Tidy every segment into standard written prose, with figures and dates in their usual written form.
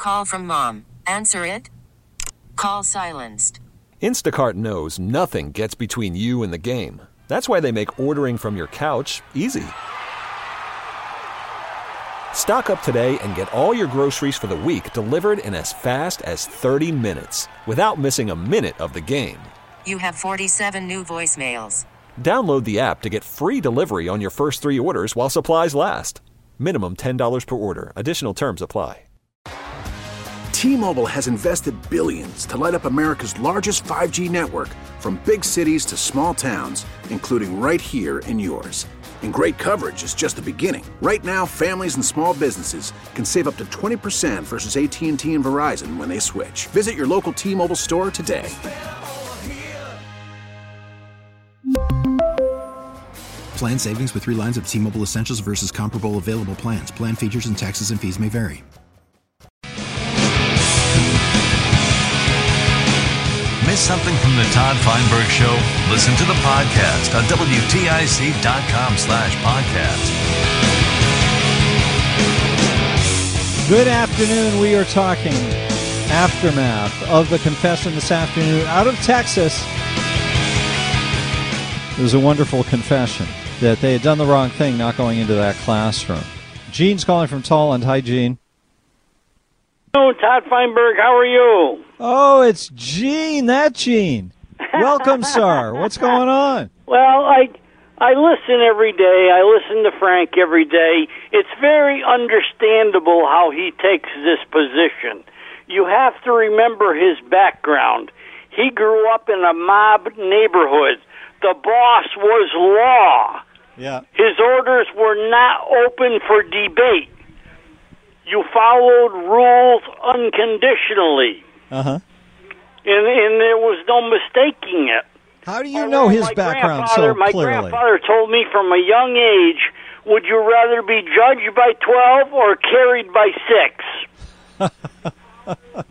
call from mom. Answer it. Call silenced. Instacart knows nothing gets between you and the game. That's why they make ordering from your couch easy. Stock up today and get all your groceries for the week delivered in as fast as 30 minutes without missing a minute of the game. You have 47 new voicemails. Download the app to get free delivery on your first 3 orders while supplies last. Minimum $10 per order. Additional terms apply. T-Mobile has invested billions to light up America's largest 5G network, from big cities to small towns, including right here in yours. And great coverage is just the beginning. Right now, families and small businesses can save up to 20% versus AT&T and Verizon when they switch. Visit your local T-Mobile store today. Plan savings with 3 lines of T-Mobile Essentials versus comparable available plans. Plan features and taxes and fees may vary. Miss something from the Todd Feinberg Show? Listen to the podcast on WTIC.com/podcast. Good afternoon. We are talking aftermath of the confession this afternoon out of Texas. It was a wonderful confession that they had done the wrong thing not going into that classroom. Gene's calling from Tolland. Hi, Gene. Hello, Todd Feinberg. How are you? Oh, it's Gene. That Gene. Welcome, sir. What's going on? Well, I listen every day. I listen to Frank every day. It's very understandable how he takes this position. You have to remember his background. He grew up in a mob neighborhood. The boss was law. Yeah. His orders were not open for debate. You followed rules unconditionally. Uh-huh. And there was no mistaking it. How do you know his background so clearly? My grandfather told me from a young age, would you rather be judged by 12 or carried by 6?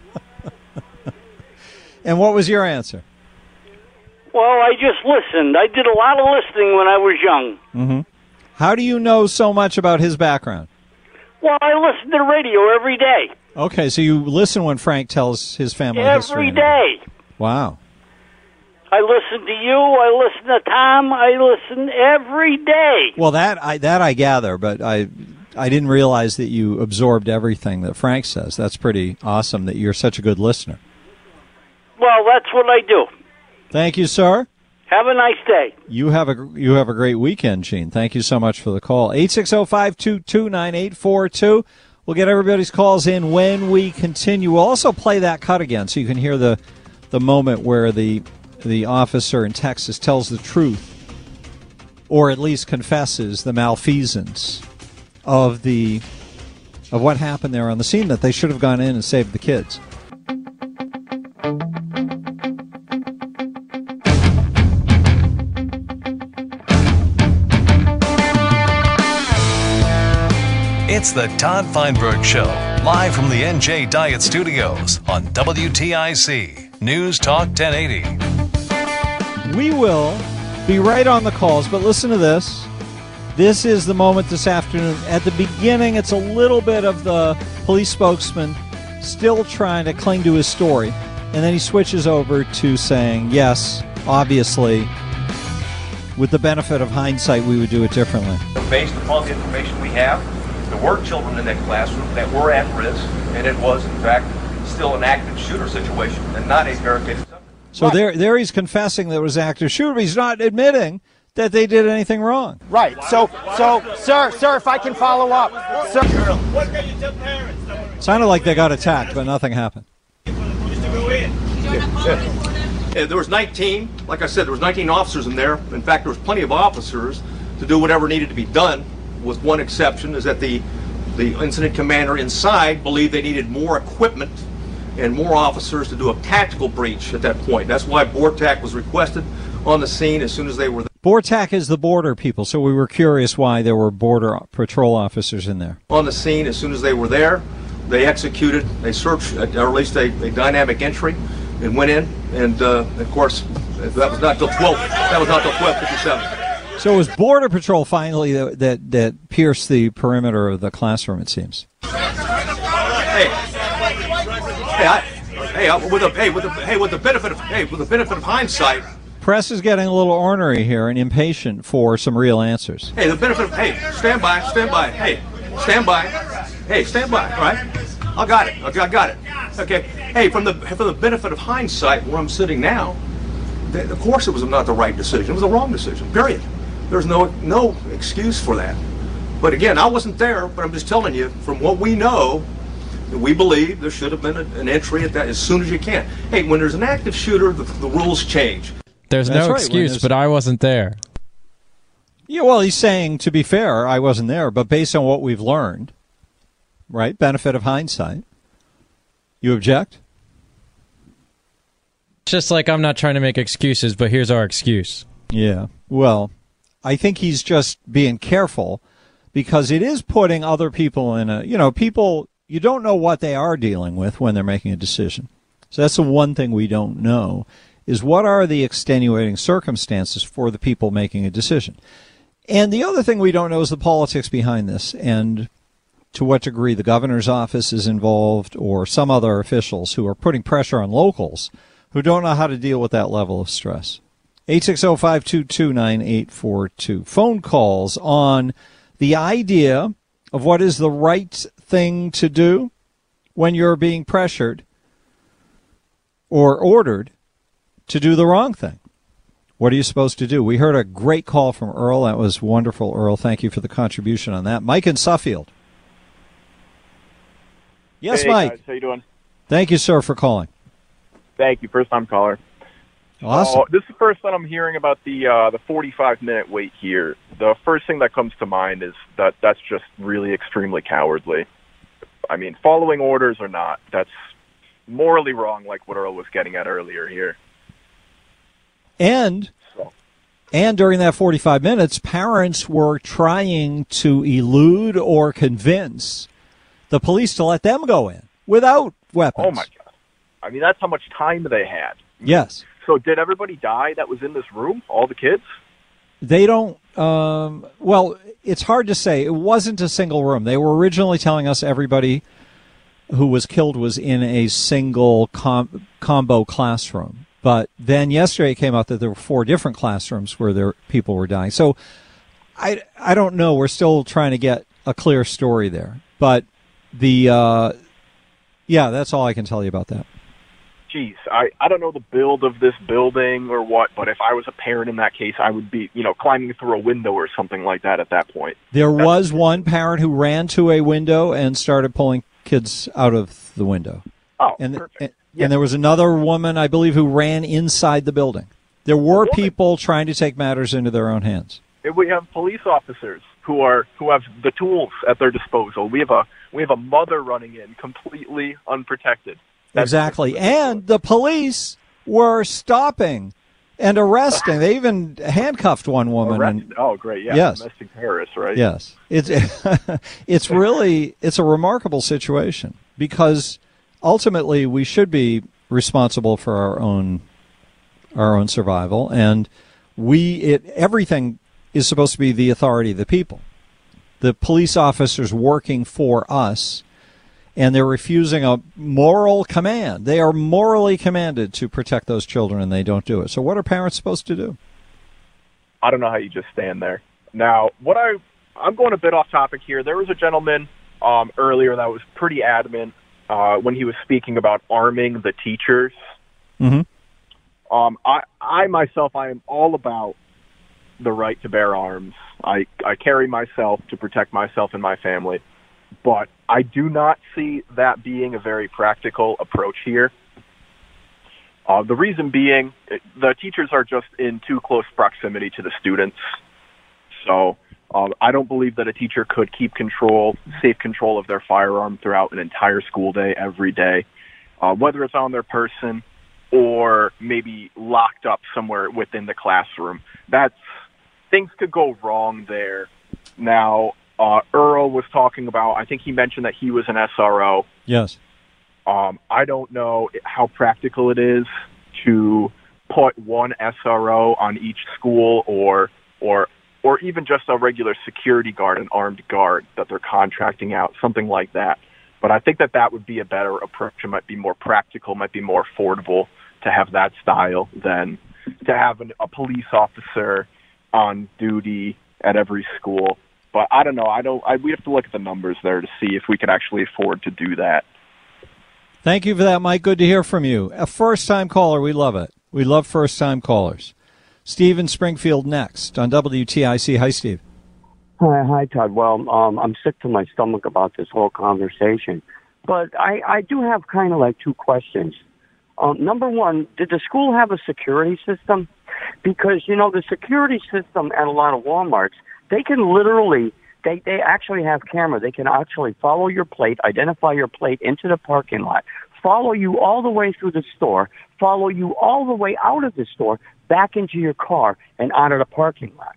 And what was your answer? Well, I just listened. I did a lot of listening when I was young. Mm-hmm. How do you know so much about his background? Well, I listen to the radio every day. Okay, so you listen when Frank tells his family history. Every day. Wow. I listen to you. I listen to Tom. I listen every day. Well, that I gather, but I didn't realize that you absorbed everything that Frank says. That's pretty awesome that you're such a good listener. Well, that's what I do. Thank you, sir. Have a nice day. You have a great weekend, Gene. Thank you so much for the call. 860-522-9842. We'll get everybody's calls in when we continue. We'll also play that cut again so you can hear the moment where the officer in Texas tells the truth, or at least confesses the malfeasance of what happened there on the scene, that they should have gone in and saved the kids. It's the Todd Feinberg Show, live from the NJ Diet Studios on WTIC News Talk 1080. We will be right on the calls, but listen to this. This is the moment this afternoon. At the beginning, it's a little bit of the police spokesman still trying to cling to his story, and then he switches over to saying, yes, obviously, with the benefit of hindsight, we would do it differently. Based upon the information we have, there were children in that classroom that were at risk, and it was, in fact, still an active shooter situation and not a barricaded subject. So there he's confessing that it was active shooter, but he's not admitting that they did anything wrong. Right. So, sir, if I can follow up. Sir. What can you tell parents? Sounded like they got attacked, but nothing happened. Just to go in. There was 19, like I said, there was 19 officers in there. In fact, there was plenty of officers to do whatever needed to be done, with one exception, is that the incident commander inside believed they needed more equipment and more officers to do a tactical breach at that point. That's why BORTAC was requested on the scene as soon as they were there. BORTAC is the border people, so we were curious why there were border patrol officers in there. On the scene as soon as they were there, they executed, they searched, or at least a dynamic entry, and went in, and of course, that was not till 12:57. So it was Border Patrol finally that pierced the perimeter of the classroom, it seems. Hey, with the benefit of hindsight. Press is getting a little ornery here and impatient for some real answers. Hey, the benefit of stand by. Hey, stand by. Hey, stand by. All right, I got it. Okay, I got it. Okay. Hey, from the benefit of hindsight, where I'm sitting now, of course it was not the right decision. It was the wrong decision. Period. There's no excuse for that. But again, I wasn't there. But I'm just telling you, from what we know, we believe there should have been an entry at that as soon as you can. Hey, when there's an active shooter, the rules change. There's no excuse, but I wasn't there. Yeah, well, he's saying, to be fair, I wasn't there, but based on what we've learned, right, benefit of hindsight, you object? Just like I'm not trying to make excuses, but here's our excuse. Yeah, well, I think he's just being careful because it is putting other people in people, you don't know what they are dealing with when they're making a decision. So that's the one thing we don't know. Is what are the extenuating circumstances for the people making a decision? And the other thing we don't know is the politics behind this and to what degree the governor's office is involved or some other officials who are putting pressure on locals who don't know how to deal with that level of stress. 860-522-9842. Phone calls on the idea of what is the right thing to do when you're being pressured or ordered to do the wrong thing. What are you supposed to do? We heard a great call from Earl. That was wonderful, Earl. Thank you for the contribution on that. Mike in Suffield. Yes, hey, Mike. Guys, how you doing? Thank you, sir, for calling. Thank you. First-time caller. Awesome. This is the first time I'm hearing about the 45-minute wait here. The first thing that comes to mind is that that's just really extremely cowardly. I mean, following orders or not, that's morally wrong, like what Earl was getting at earlier here. And during that 45 minutes, parents were trying to elude or convince the police to let them go in without weapons. Oh, my God. I mean, that's how much time they had. Yes. So did everybody die that was in this room, all the kids? They don't, well, it's hard to say. It wasn't a single room. They were originally telling us everybody who was killed was in a single combo classroom. But then yesterday it came out that there were 4 different classrooms where people were dying. So I don't know. We're still trying to get a clear story there. But that's all I can tell you about that. Geez, I don't know the build of this building or what, but if I was a parent in that case, I would be, climbing through a window or something like that at that point. There was one parent who ran to a window and started pulling kids out of the window. Oh, perfect. And there was another woman, I believe, who ran inside the building. There were people trying to take matters into their own hands. We have police officers who have the tools at their disposal. We have a mother running in completely unprotected. Exactly. And the police were stopping and arresting. They even handcuffed one woman. Oh, great. Yeah. Yes. Domestic terrorists, right? Yes. It's a remarkable situation because ultimately we should be responsible for our own survival, and everything is supposed to be the authority of the people. The police officers working for us, and they're refusing a moral command. They are morally commanded to protect those children, and they don't do it. So what are parents supposed to do? I don't know how you just stand there. Now, I'm going a bit off topic here. There was a gentleman earlier that was pretty adamant when he was speaking about arming the teachers. Mm-hmm. I myself, I am all about the right to bear arms. I carry myself to protect myself and my family. But I do not see that being a very practical approach here. The reason being, the teachers are just in too close proximity to the students. So I don't believe that a teacher could keep safe control of their firearm throughout an entire school day, every day, whether it's on their person or maybe locked up somewhere within the classroom. Things could go wrong there. Now, Earl was talking about, I think he mentioned that he was an SRO. Yes. I don't know how practical it is to put one SRO on each school or even just a regular security guard, an armed guard that they're contracting out, something like that. But I think that would be a better approach. It might be more practical, might be more affordable to have that style than to have a police officer on duty at every school. But I don't know. We have to look at the numbers there to see if we could actually afford to do that. Thank you for that, Mike. Good to hear from you. A first-time caller, we love it. We love first-time callers. Steve in Springfield next on WTIC. Hi, Steve. Hi, Todd. Well, I'm sick to my stomach about this whole conversation. But I do have kind of like two questions. Number one, did the school have a security system? Because, the security system at a lot of Walmarts, they can literally, they actually have camera. They can actually follow your plate, identify your plate into the parking lot, follow you all the way through the store, follow you all the way out of the store, back into your car and out of the parking lot.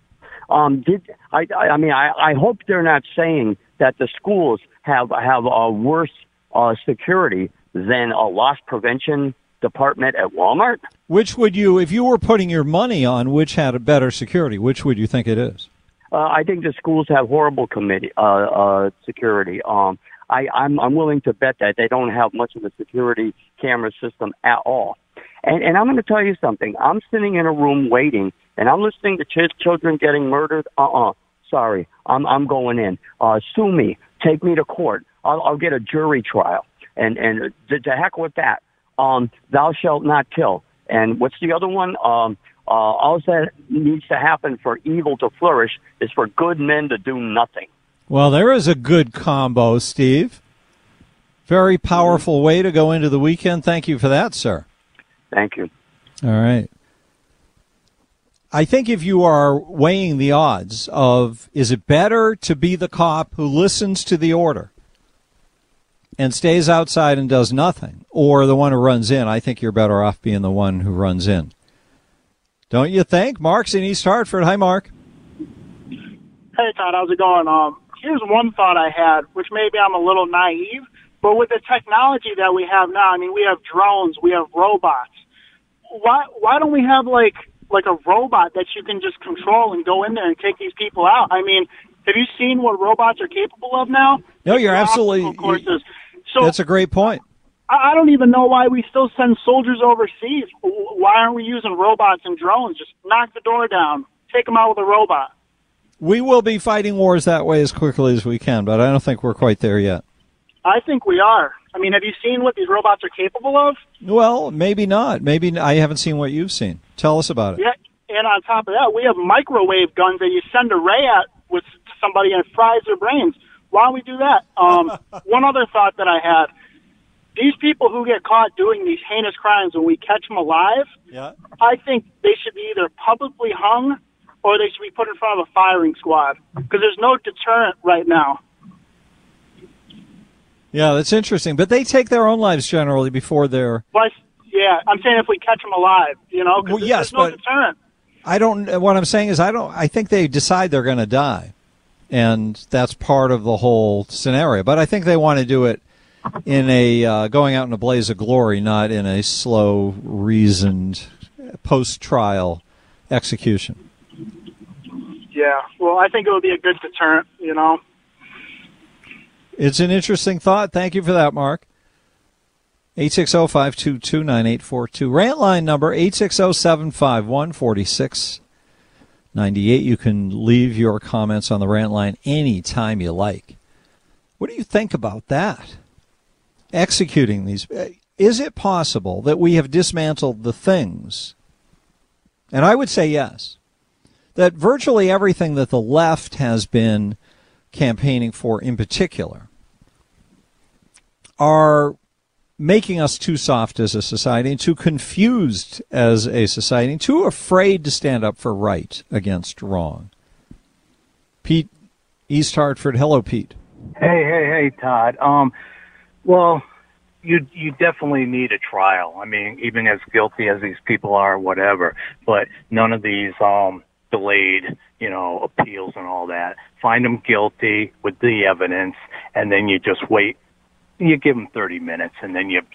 I hope they're not saying that the schools have a worse security than a loss prevention department at Walmart. Which would you, if you were putting your money on which had a better security, which would you think it is? I think the schools have horrible security. I'm willing to bet that they don't have much of a security camera system at all. And I'm going to tell you something. I'm sitting in a room waiting, and I'm listening to children getting murdered. Sorry, I'm going in. Sue me. Take me to court. I'll get a jury trial. And to heck with that. Thou shalt not kill. And what's the other one? All that needs to happen for evil to flourish is for good men to do nothing. Well, there is a good combo, Steve. Very powerful way to go into the weekend. Thank you for that, sir. Thank you. All right. I think if you are weighing the odds of, is it better to be the cop who listens to the order and stays outside and does nothing, or the one who runs in, I think you're better off being the one who runs in. Don't you think? Mark's in East Hartford. Hi, Mark. Hey, Todd. How's it going? Here's one thought I had, which maybe I'm a little naive, but with the technology that we have now, we have drones, we have robots. Why don't we have like a robot that you can just control and go in there and take these people out? Have you seen what robots are capable of now? No, you're absolutely. So that's a great point. I don't even know why we still send soldiers overseas. Why aren't we using robots and drones? Just knock the door down, take them out with a robot. We will be fighting wars that way as quickly as we can, but I don't think we're quite there yet. I think we are. Have you seen what these robots are capable of? Well, maybe not. Maybe I haven't seen what you've seen. Tell us about it. Yeah, and on top of that, we have microwave guns that you send a ray at with somebody and it fries their brains. Why don't we do that? One other thought that I had. These people who get caught doing these heinous crimes, when we catch them alive, I think they should be either publicly hung or they should be put in front of a firing squad because there's no deterrent right now. Yeah, that's interesting. But they take their own lives generally before they're... But, yeah, I'm saying if we catch them alive, because there's no deterrent. What I'm saying is I think they decide they're going to die. And that's part of the whole scenario. But I think they want to do it in a going out in a blaze of glory, not in a slow, reasoned, post-trial execution. Yeah, well, I think it would be a good deterrent, It's an interesting thought. Thank you for that, Mark. 860-522-9842. Rant line number 860-751-4698. You can leave your comments on the rant line anytime you like. What do you think about that? Executing these. Is it possible that we have dismantled the things? And I would say yes. That virtually everything that the left has been campaigning for in particular are making us too soft as a society, too confused as a society, too afraid to stand up for right against wrong. Pete, East Hartford. Hello, Pete. Hey, Todd. Well, you definitely need a trial. Even as guilty as these people are, whatever. But none of these delayed, appeals and all that. Find them guilty with the evidence, and then you just wait. You give them 30 minutes, and then you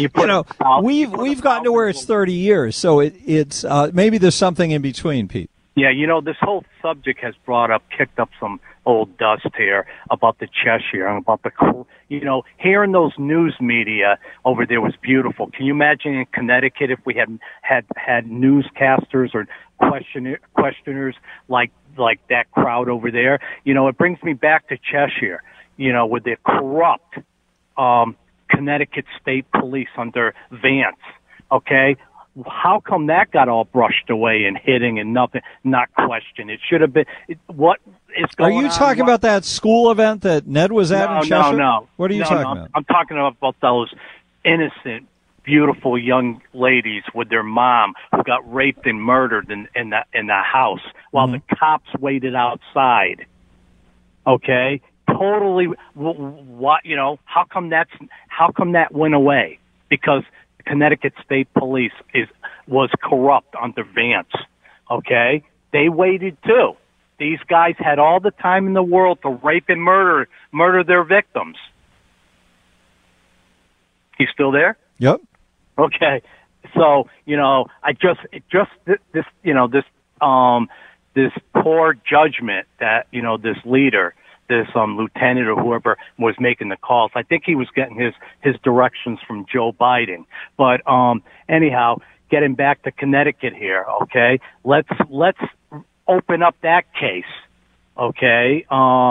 we've gotten to where it's 30 years, so it's maybe there's something in between, Pete. Yeah, this whole subject has kicked up some old dust here about the Cheshire and about hearing those news media over there was beautiful. Can you imagine in Connecticut if we had newscasters or questioners like that crowd over there? It brings me back to Cheshire, with the corrupt Connecticut State Police under Vance, okay? How come that got all brushed away and hitting and nothing, not questioned? It should have been. What is going on? Are you talking about that school event that Ned was at in Cheshire? No. What are you talking about? I'm talking about those innocent, beautiful young ladies with their mom who got raped and murdered in the house while the cops waited outside. Okay, totally. What How come that went away? Because Connecticut State Police was corrupt under Vance. Okay, they waited too. These guys had all the time in the world to rape and murder their victims. He's still there? Yep. Okay, so this poor judgment that this leader, this lieutenant or whoever was making the calls. I think he was getting his directions from Joe Biden. But anyhow, getting back to Connecticut here, okay? Let's open up that case, okay?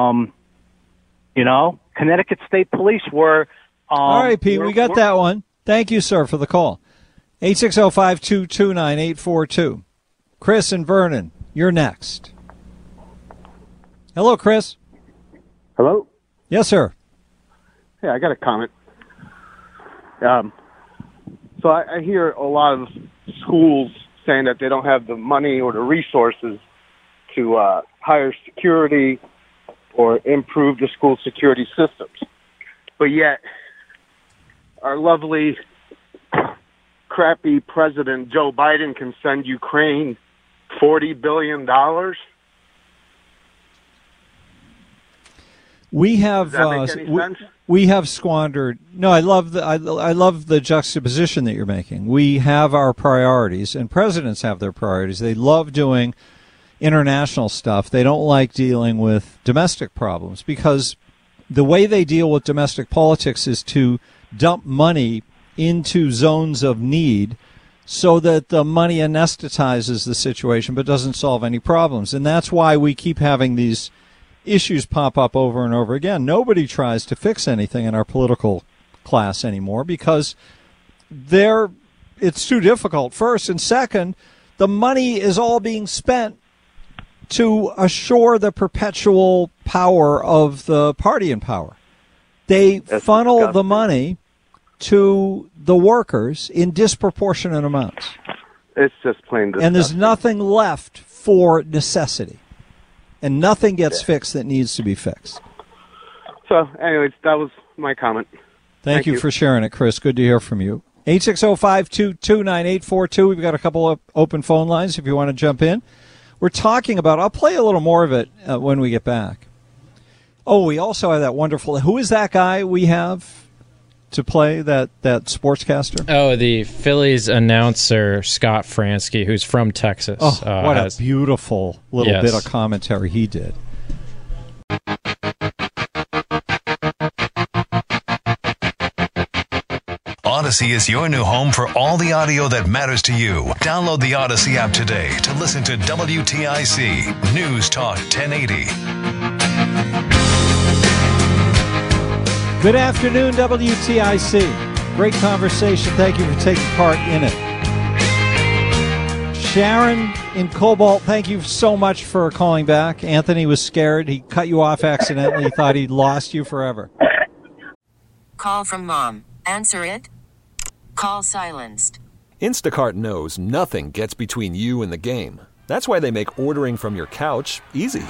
Connecticut State Police were. All right, Pete, we got that one. Thank you, sir, for the call. 860-522-9842. Chris and Vernon, you're next. Hello, Chris. Hello? Yes, sir. Hey, I got a comment. So I hear a lot of schools saying that they don't have the money or the resources to hire security or improve the school security systems. But yet, our lovely, crappy president, Joe Biden, can send Ukraine $40 billion. We have Does that make any sense? We have squandered. No, I love the juxtaposition that you're making. We have our priorities, and presidents have their priorities. They love doing international stuff. They don't like dealing with domestic problems because the way they deal with domestic politics is to dump money into zones of need so that the money anesthetizes the situation but doesn't solve any problems. And that's why we keep having these issues pop up over and over again. Nobody tries to fix anything in our political class anymore because it's too difficult, first. And second, the money is all being spent to assure the perpetual power of the party in power. They funnel the money to the workers in disproportionate amounts. It's just plain disgusting. And there's nothing left for necessity. And nothing gets fixed that needs to be fixed. So, anyways, that was my comment. Thank you for sharing it, Chris. Good to hear from you. 860-522-9842. We've got a couple of open phone lines if you want to jump in. We're talking about, I'll play a little more of it when we get back. Oh, we also have that wonderful, who is that guy we have to play, that sportscaster? Oh, the Phillies announcer, Scott Fransky, who's from Texas. Oh, what a beautiful little bit of commentary he did. Odyssey is your new home for all the audio that matters to you. Download the Odyssey app today to listen to WTIC News Talk 1080. Good afternoon, WTIC. Great conversation. Thank you for taking part in it. Sharon in Cobalt, thank you so much for calling back. Anthony was scared. He cut you off accidentally. He thought he'd lost you forever. Call from mom. Answer it. Call silenced. Instacart knows nothing gets between you and the game. That's why they make ordering from your couch easy.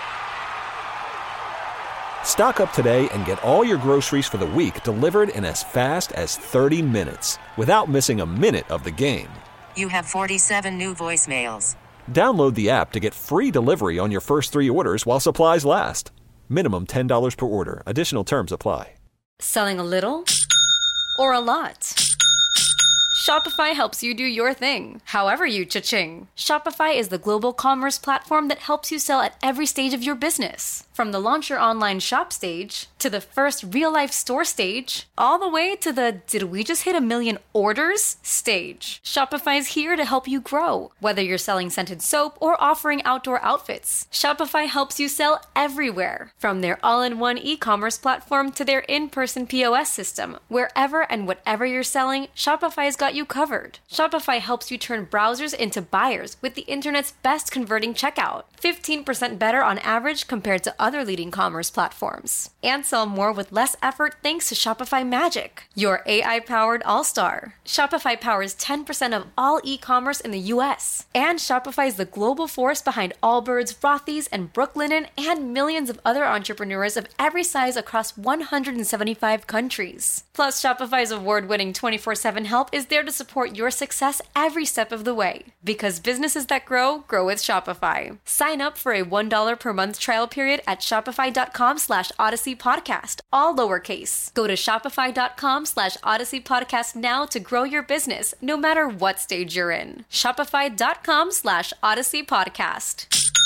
Stock up today and get all your groceries for the week delivered in as fast as 30 minutes without missing a minute of the game. You have 47 new voicemails. Download the app to get free delivery on your first 3 orders while supplies last. Minimum $10 per order. Additional terms apply. Selling a little or a lot? Shopify helps you do your thing, however you cha-ching. Shopify is the global commerce platform that helps you sell at every stage of your business. From the launch your online shop stage, to the first real-life store stage, all the way to the did we just hit 1 million orders stage. Shopify's here to help you grow. Whether you're selling scented soap or offering outdoor outfits, Shopify helps you sell everywhere. From their all-in-one e-commerce platform to their in-person POS system, wherever and whatever you're selling, Shopify's got you covered. Shopify helps you turn browsers into buyers with the internet's best converting checkout. 15% better on average compared to other leading commerce platforms. And sell more with less effort thanks to Shopify Magic, your AI-powered all-star. Shopify powers 10% of all e-commerce in the U.S. And Shopify is the global force behind Allbirds, Rothy's, and Brooklinen, and millions of other entrepreneurs of every size across 175 countries. Plus, Shopify's award-winning 24/7 help is there to support your success every step of the way. Because businesses that grow, grow with Shopify. Sign up for a $1 per month trial period at shopify.com/Odyssey Podcast, all lowercase. Go to shopify.com/Odyssey Podcast now to grow your business, no matter what stage you're in. Shopify.com/Odyssey Podcast.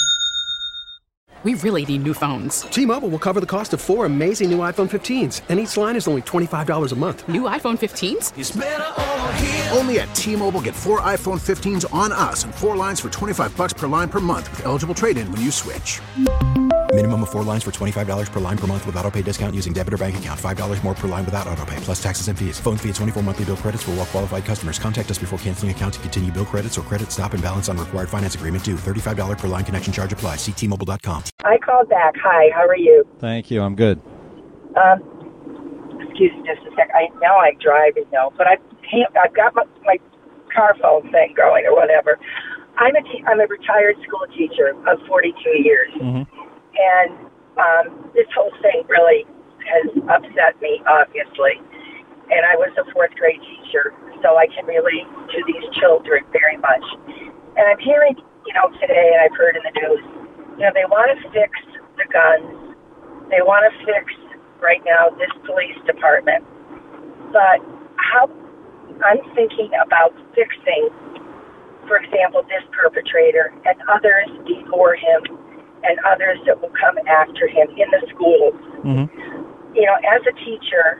We really need new phones. T-Mobile will cover the cost of 4 amazing new iPhone 15s, and each line is only $25 a month. New iPhone 15s? It's better over here. Only at T-Mobile, get 4 iPhone 15s on us and 4 lines for $25 per line per month with eligible trade-in when you switch. Minimum of 4 lines for $25 per line per month with autopay discount using debit or bank account. $5 more per line without autopay, plus taxes and fees. Phone fee at 24 monthly bill credits for well-qualified customers. Contact us before canceling account to continue bill credits or credit stop and balance on required finance agreement due. $35 per line connection charge applies. See T-Mobile.com. I called back. Hi, how are you? Thank you. I'm good. Excuse me just a sec. I know I'm driving now, but I've got my car phone thing going or whatever. I'm a retired school teacher of 42 years. Mm-hmm. And this whole thing really has upset me, obviously. And I was a 4th grade teacher, so I can relate to these children very much. And I'm hearing, today, and I've heard in the news, they want to fix the guns. They want to fix, right now, this police department. But how I'm thinking about fixing, for example, this perpetrator and others before him, and others that will come after him in the schools. Mm-hmm. As a teacher,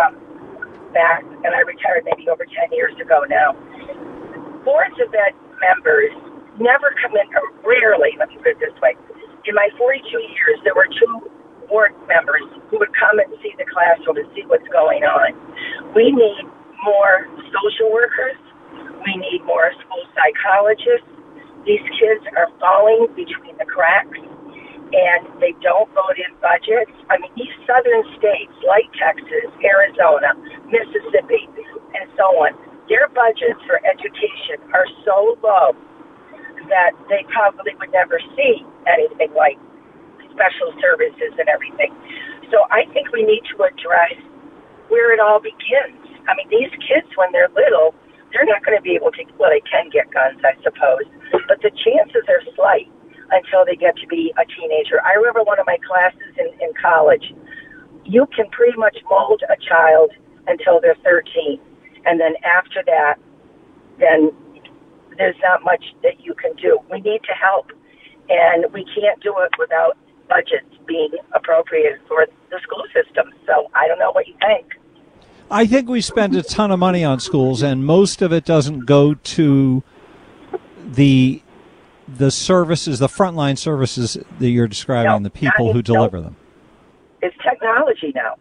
back, and I retired maybe over 10 years ago now, boards of ed members never come in, or rarely, let me put it this way. In my 42 years, there were 2 board members who would come and see the classroom and see what's going on. We need more social workers. We need more school psychologists. These kids are falling between the cracks, and they don't vote in budgets. I mean, these southern states like Texas, Arizona, Mississippi, and so on, their budgets for education are so low that they probably would never see anything like special services and everything. So I think we need to address where it all begins. I mean, these kids, when they're little, they're not going to be able to, well, they can get guns, I suppose, but the chances are slight until they get to be a teenager. I remember one of my classes in college. You can pretty much mold a child until they're 13, and then after that, then there's not much that you can do. We need to help, and we can't do it without budgets being appropriated for the school system. So I don't know what you think. I think we spend a ton of money on schools, and most of it doesn't go to the services, the frontline services that you're describing, the people who deliver them. It's technology now.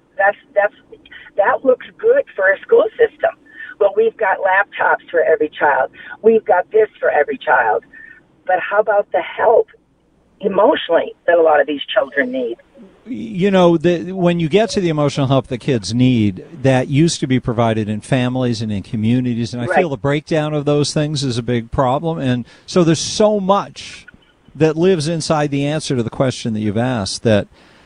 That looks good for a school system. Well, we've got laptops for every child. We've got this for every child. But how about the help emotionally that a lot of these children need? When you get to the emotional help that kids need, that used to be provided in families and in communities, and I feel the breakdown of those things is a big problem. And so there's so much that lives inside the answer to the question that you've asked that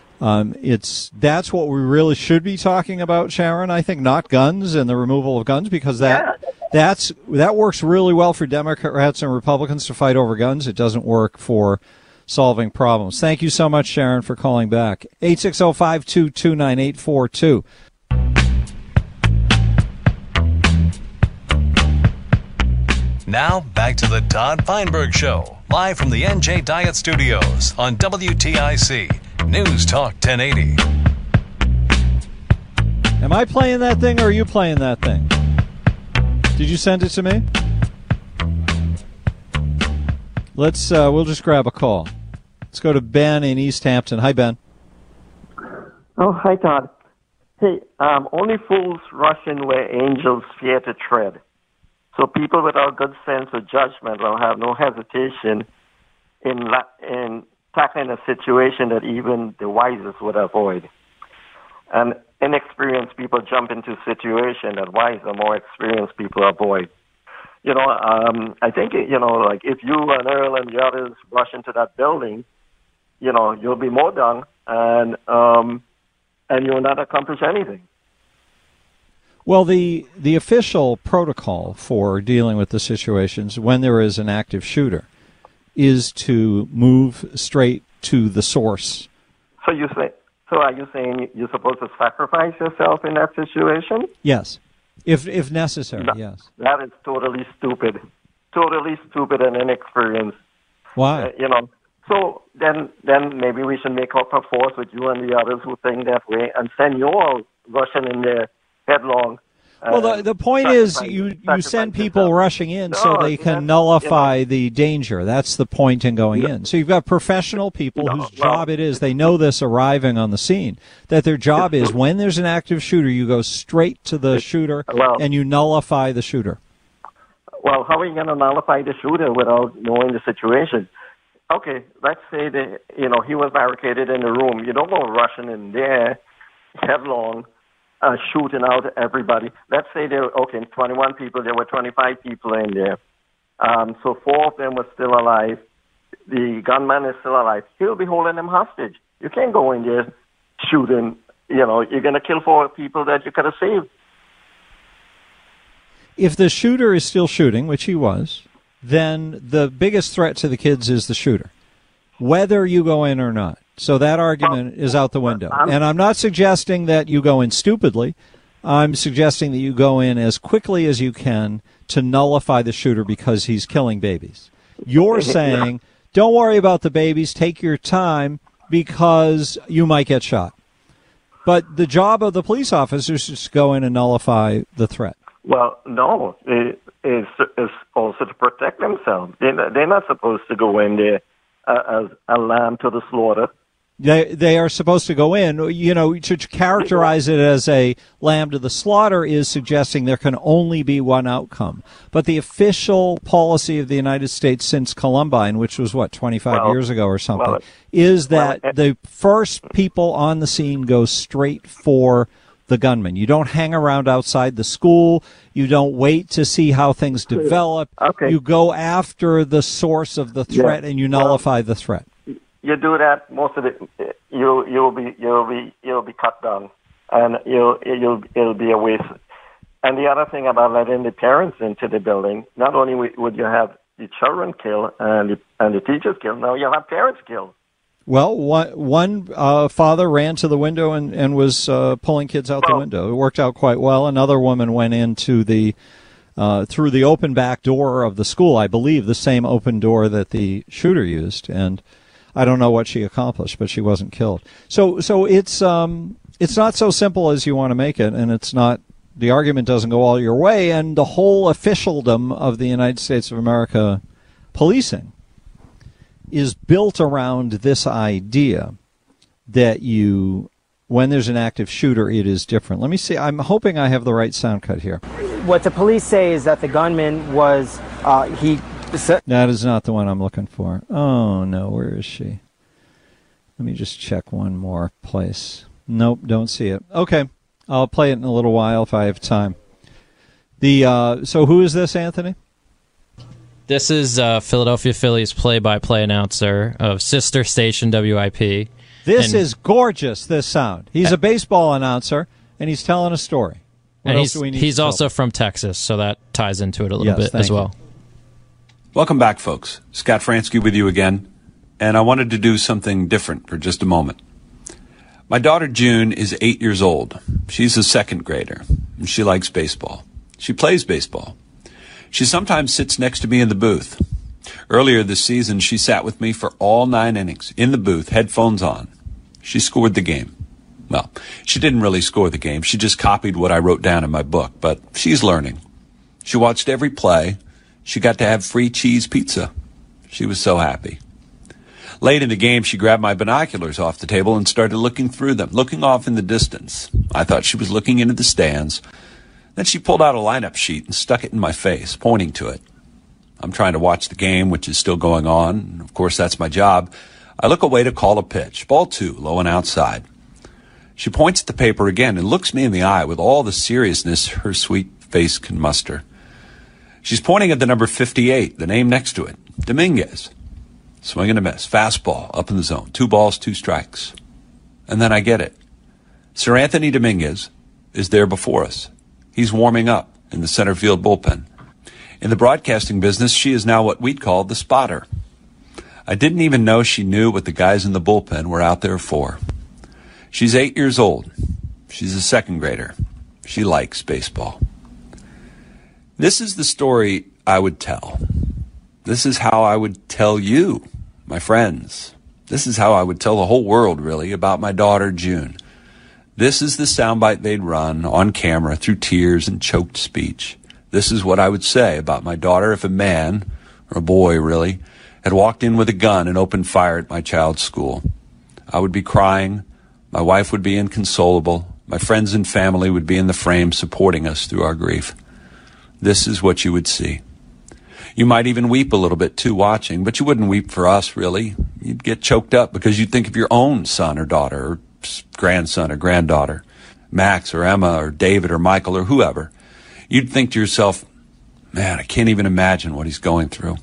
that's what we really should be talking about, Sharon. I think not guns and the removal of guns, because that works really well for Democrats and Republicans to fight over guns. It doesn't work for solving problems. Thank you so much, Sharon, for calling back. 860-522-9842. Now, back to the Todd Feinberg Show, live from the NJ Diet Studios on WTIC News Talk 1080. Am I playing that thing, or are you playing that thing? Did you send it to me? We'll just grab a call. Let's go to Ben in East Hampton. Hi, Ben. Oh, hi, Todd. Hey, only fools rush in where angels fear to tread. So people without good sense or judgment will have no hesitation in tackling a situation that even the wisest would avoid. And inexperienced people jump into situations that wiser, more experienced people avoid. I think, like if you and Earl and the others rush into that building, you'll be mowed down and you'll not accomplish anything. Well, the official protocol for dealing with the situations when there is an active shooter is to move straight to the source. So are you saying you're supposed to sacrifice yourself in that situation? Yes, if necessary. Yes. That is totally stupid and inexperienced. Why? So then maybe we should make up a force with you and the others who think that way and send you all rushing in there headlong. Well, the point is you send people rushing in so they can nullify the danger. That's the point in going in. So you've got professional people whose job it is, they know this arriving on the scene, that their job is when there's an active shooter, you go straight to the shooter and you nullify the shooter. Well, how are you going to nullify the shooter without knowing the situation? Okay, let's say that, he was barricaded in the room. You don't go rushing in there headlong, shooting out everybody. Let's say 21 people, there were 25 people in there. So 4 of them were still alive. The gunman is still alive. He'll be holding them hostage. You can't go in there shooting. You're going to kill 4 people that you could have saved. If the shooter is still shooting, which he was, then the biggest threat to the kids is the shooter, whether you go in or not. So that argument is out the window. And I'm not suggesting that you go in stupidly. I'm suggesting that you go in as quickly as you can to nullify the shooter because he's killing babies. You're saying, don't worry about the babies, take your time because you might get shot. But the job of the police officers is to go in and nullify the threat. Well, no, it's also to protect themselves. They're not supposed to go in there as a lamb to the slaughter. They are supposed to go in. To characterize it as a lamb to the slaughter is suggesting there can only be one outcome. But the official policy of the United States since Columbine, which was, 25 years ago or something, is that the first people on the scene go straight for the gunman. You don't hang around outside the school. You don't wait to see how things develop. Okay. You go after the source of the threat and you nullify the threat. You do that, most of it, you'll be cut down, and it'll be a waste. And the other thing about letting the parents into the building, not only would you have the children killed and the teachers killed, now you'll have parents killed. Well, one father ran to the window and was pulling kids out the window. It worked out quite well. Another woman went into through the open back door of the school, I believe the same open door that the shooter used, and I don't know what she accomplished, but she wasn't killed. So it's not so simple as you want to make it, and it's not. The argument doesn't go all your way, and the whole officialdom of the United States of America policing is built around this idea that when there's an active shooter, it is different. Let me see. I'm hoping I have the right sound cut here. What the police say is that the gunman was That is not the one I'm looking for. Oh, no, where is she? Let me just check one more place. Nope, don't see it. Okay, I'll play it in a little while if I have time. So who is this, Anthony? This is Philadelphia Phillies play-by-play announcer of sister station WIP. This is gorgeous, this sound. He's a baseball announcer, and he's telling a story. What else do we need he's to also tell? from Texas, so that ties into it a little bit as well. Welcome back, folks. Scott Fransky with you again, and I wanted to do something different for just a moment. My daughter June is 8 years old. She's a second grader, and she likes baseball. She plays baseball. She sometimes sits next to me in the booth. Earlier this season, she sat with me for all 9 innings, in the booth, headphones on. She scored the game. Well, she didn't really score the game. She just copied what I wrote down in my book, but she's learning. She watched every play. She got to have free cheese pizza. She was so happy. Late in the game, she grabbed my binoculars off the table and started looking through them, looking off in the distance. I thought she was looking into the stands. Then she pulled out a lineup sheet and stuck it in my face, pointing to it. I'm trying to watch the game, which is still going on. Of course, that's my job. I look away to call a pitch. Ball 2, low and outside. She points at the paper again and looks me in the eye with all the seriousness her sweet face can muster. She's pointing at the number 58, the name next to it, Dominguez. Swing and a miss. Fastball, up in the zone. 2 balls, 2 strikes. And then I get it. Sir Anthony Dominguez is there before us. He's warming up in the center field bullpen. In the broadcasting business, she is now what we'd call the spotter. I didn't even know she knew what the guys in the bullpen were out there for. She's 8 years old. She's a second grader. She likes baseball. This is the story I would tell. This is how I would tell you, my friends. This is how I would tell the whole world, really, about my daughter, June. This is the soundbite they'd run on camera through tears and choked speech. This is what I would say about my daughter if a man, or a boy really, had walked in with a gun and opened fire at my child's school. I would be crying. My wife would be inconsolable. My friends and family would be in the frame supporting us through our grief. This is what you would see. You might even weep a little bit too watching, but you wouldn't weep for us, really. You'd get choked up because you'd think of your own son or daughter or grandson or granddaughter, Max or Emma or David or Michael or whoever. You'd think to yourself, man, I can't even imagine what he's going through.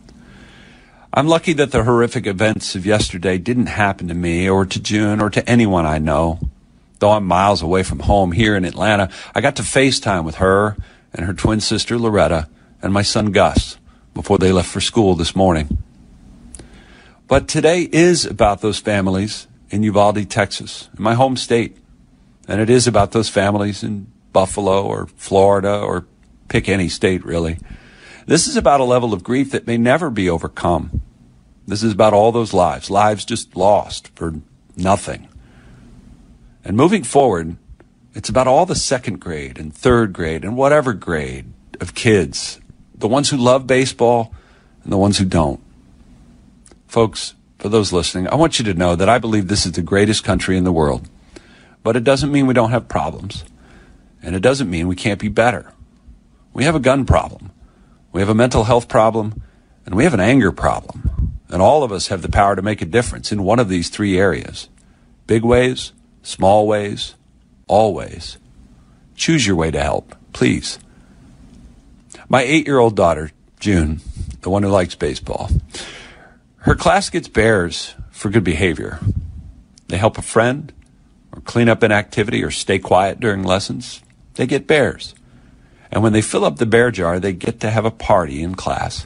I'm lucky that the horrific events of yesterday didn't happen to me or to June or to anyone I know. Though I'm miles away from home here in Atlanta, I got to FaceTime with her and her twin sister Loretta and my son Gus before they left for school this morning. But today is about those families in Uvalde, Texas, in my home state. And it is about those families in Buffalo or Florida or pick any state, really. This is about a level of grief that may never be overcome. This is about all those lives just lost for nothing. And moving forward, it's about all the second grade and third grade and whatever grade of kids, the ones who love baseball and the ones who don't. Folks, for those listening, I want you to know that I believe this is the greatest country in the world. But it doesn't mean we don't have problems. And it doesn't mean we can't be better. We have a gun problem. We have a mental health problem. And we have an anger problem. And all of us have the power to make a difference in one of these 3 areas. Big ways, small ways, all ways. Choose your way to help, please. My 8-year-old daughter, June, the one who likes baseball, her class gets bears for good behavior. They help a friend, or clean up an activity, or stay quiet during lessons. They get bears. And when they fill up the bear jar, they get to have a party in class.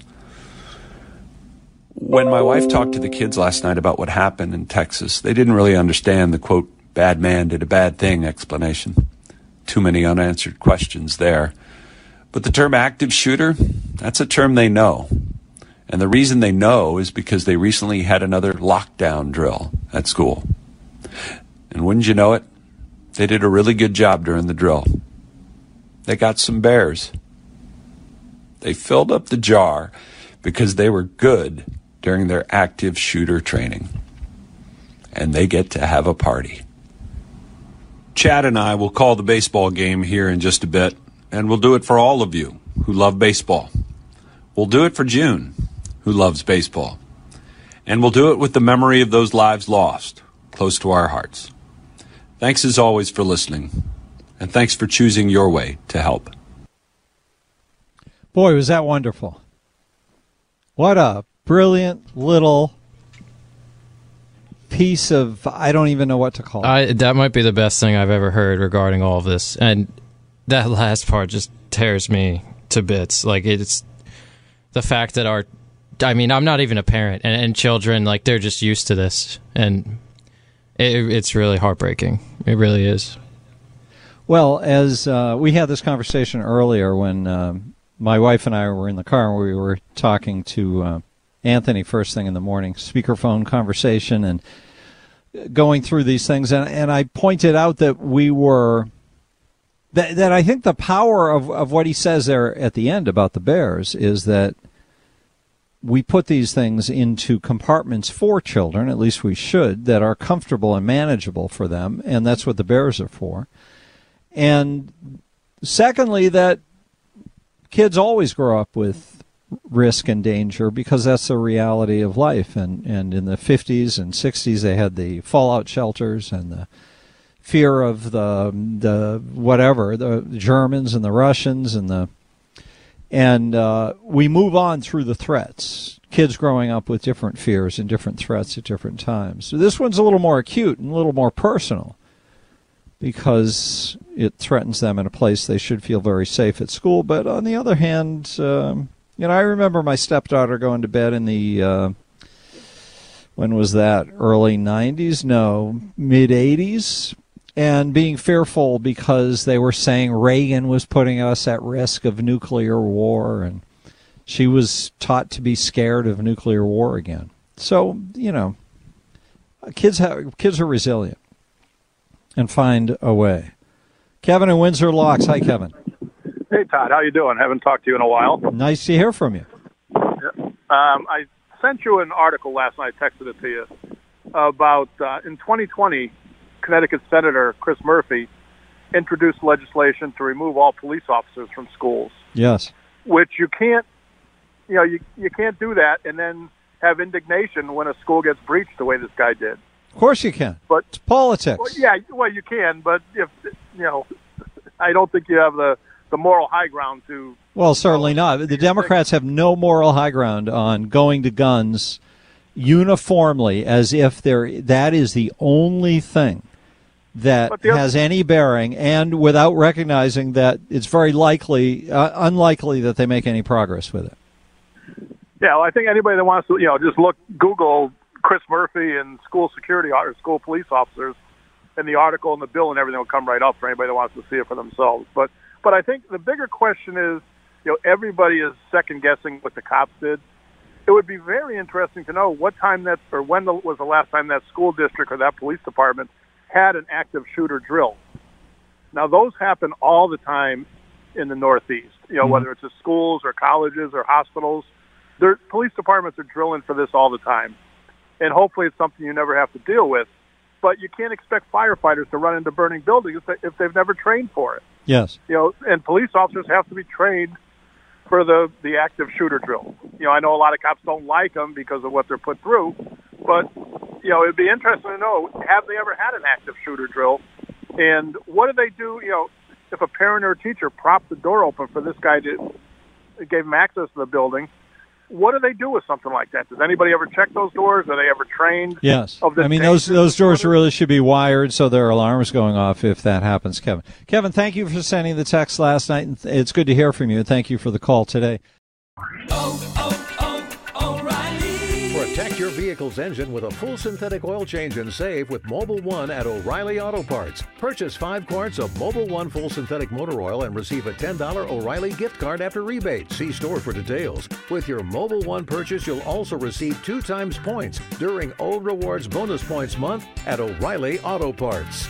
When my wife talked to the kids last night about what happened in Texas, they didn't really understand the, quote, bad man did a bad thing explanation. Too many unanswered questions there. But the term active shooter, that's a term they know. And the reason they know is because they recently had another lockdown drill at school. And wouldn't you know it, they did a really good job during the drill. They got some bears. They filled up the jar because they were good during their active shooter training. And they get to have a party. Chad and I will call the baseball game here in just a bit, and we'll do it for all of you who love baseball. We'll do it for June, who loves baseball. And we'll do it with the memory of those lives lost, close to our hearts. Thanks as always for listening, and thanks for choosing your way to help. Boy, was that wonderful. What a brilliant little piece of, I don't even know what to call it. That might be the best thing I've ever heard regarding all of this. And that last part just tears me to bits. Like, it's the fact that I'm not even a parent, and children, like, they're just used to this. And it's really heartbreaking. It really is. Well, as we had this conversation earlier when my wife and I were in the car and we were talking to Anthony first thing in the morning, speakerphone conversation, and going through these things. And I pointed out that that I think the power of what he says there at the end about the Bears is that we put these things into compartments for children, at least we should, that are comfortable and manageable for them, and that's what the Bears are for. And secondly, that kids always grow up with risk and danger because that's the reality of life. And in the 50s and 60s, they had the fallout shelters and the fear of the Germans and the Russians and we move on through the threats. Kids growing up with different fears and different threats at different times. So this one's a little more acute and a little more personal, because it threatens them in a place they should feel very safe at school. But on the other hand, I remember my stepdaughter going to bed in the, when was that, early 90s? No, mid-80s, and being fearful because they were saying Reagan was putting us at risk of nuclear war, and she was taught to be scared of nuclear war again. So, kids are resilient and find a way. Kevin in Windsor Locks. Hi, Kevin. Hey, Todd. How you doing? Haven't talked to you in a while. Nice to hear from you. Yeah. I sent you an article last night, texted it to you, about in 2020, Connecticut Senator Chris Murphy introduced legislation to remove all police officers from schools. Yes. Which you can't, you can't do that and then have indignation when a school gets breached the way this guy did. Of course you can. But it's politics. Well, you can, but if I don't think you have the moral high ground to. Well, certainly not. The Democrats have no moral high ground on going to guns uniformly as if that is the only thing that has any bearing, and without recognizing that it's very unlikely that they make any progress with it. Yeah, well, I think anybody that wants to, just Google Chris Murphy and school security or school police officers, and the article and the bill and everything will come right up for anybody that wants to see it for themselves. But I think the bigger question is, everybody is second guessing what the cops did. It would be very interesting to know when was the last time that school district or that police department had an active shooter drill. Now, those happen all the time in the Northeast, whether it's at schools or colleges or hospitals. Their police departments are drilling for this all the time. And hopefully it's something you never have to deal with. But you can't expect firefighters to run into burning buildings if they've never trained for it. Yes. And police officers have to be trained for the active shooter drill. I know a lot of cops don't like them because of what they're put through, but it'd be interesting to know, have they ever had an active shooter drill? And what do they do, if a parent or a teacher propped the door open for this guy to gave him access to the building? What do they do with something like that? Does anybody ever check those doors? Are they ever trained? Yes. Those doors really should be wired so there are alarms going off if that happens, Kevin. Kevin, thank you for sending the text last night. And it's good to hear from you. And thank you for the call today. Protect your vehicle's engine with a full synthetic oil change and save with Mobil 1 at O'Reilly Auto Parts. Purchase 5 quarts of Mobil 1 full synthetic motor oil and receive a $10 O'Reilly gift card after rebate. See store for details. With your Mobil 1 purchase, you'll also receive 2 times points during O Rewards Bonus Points Month at O'Reilly Auto Parts.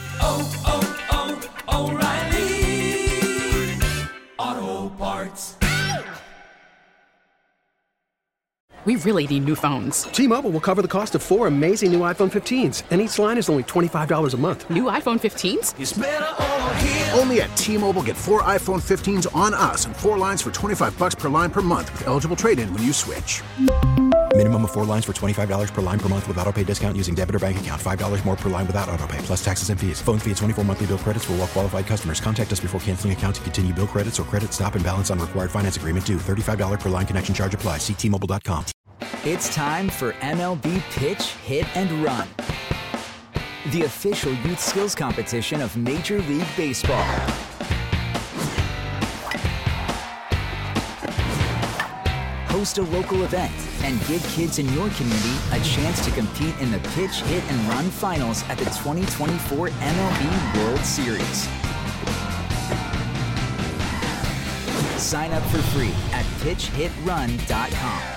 O'Reilly Auto Parts. We really need new phones. T-Mobile will cover the cost of 4 amazing new iPhone 15s, and each line is only $25 a month. New iPhone 15s? It's better over here. Only at T-Mobile, get 4 iPhone 15s on us and 4 lines for $25 per line per month with eligible trade-in when you switch. Minimum of 4 lines for $25 per line per month with autopay discount using debit or bank account. $5 more per line without autopay, plus taxes and fees. Phone fee at 24 monthly bill credits for well-qualified customers. Contact us before canceling account to continue bill credits or credit stop and balance on required finance agreement due. $35 per line connection charge applies. See T-Mobile.com. It's time for MLB Pitch, Hit, and Run, the official youth skills competition of Major League Baseball. Host a local event and give kids in your community a chance to compete in the Pitch, Hit, and Run finals at the 2024 MLB World Series. Sign up for free at pitchhitrun.com.